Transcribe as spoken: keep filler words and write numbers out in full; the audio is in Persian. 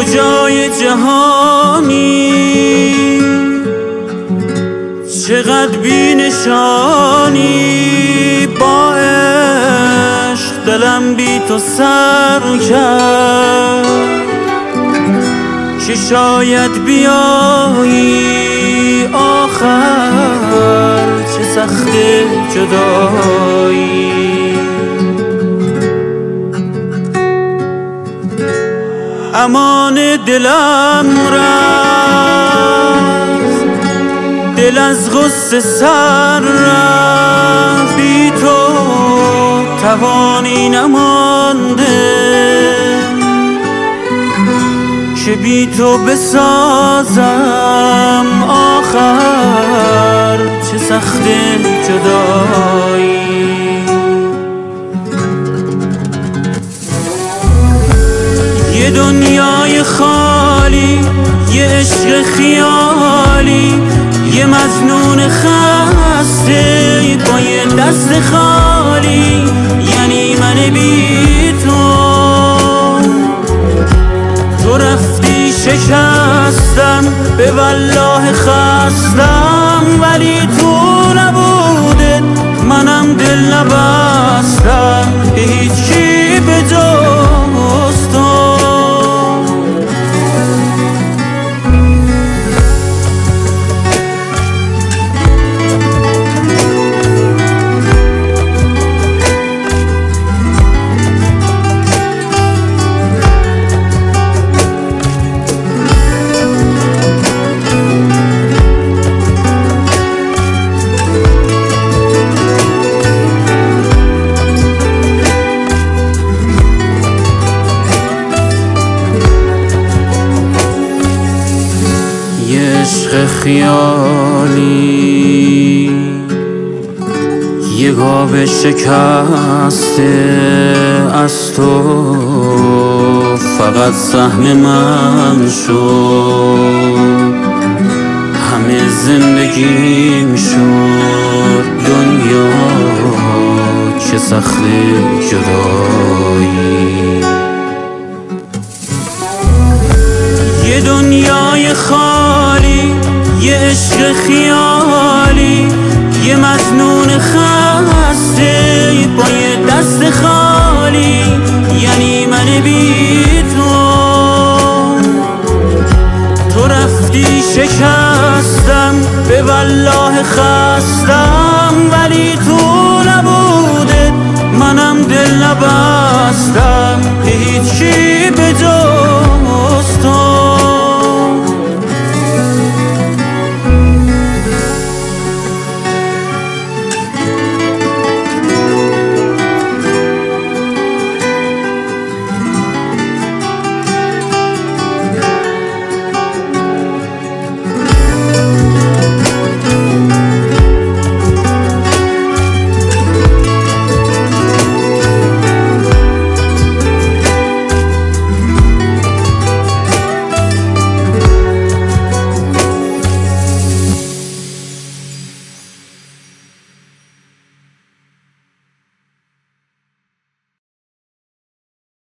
کجای جهانی چقدر بی نشانی، با عشق دلم بی تو سر کرد که شاید بیایی آخر، چه سخت جدایی. امان دلم رفت، دل از غصه سر رفت، بی تو توانی نمانده که بی تو بسازم آخر، چه سخت جدایی. یه دنیای خالی، یه عشق خیالی، یه مظنون خسته با یه دست خالی، یعنی من بی تو. تو رفتی شکستم، به والله خستم، ولی تو نبوده منم دل نبستم به هیچی به جز تو. عشق خیالی، یه گاو شکسته از تو، فقط سهم من شد، همه زندگیم شد دنیا، چه سخت جدایی. یه دنیای خالی، یه عشق خیالی، یه مظنون خسته با یه دست خالی، یعنی من بی تو. تو رفتی شکستم، به والله خستم، ولی تو نبوده منم دل نبستم به هیچی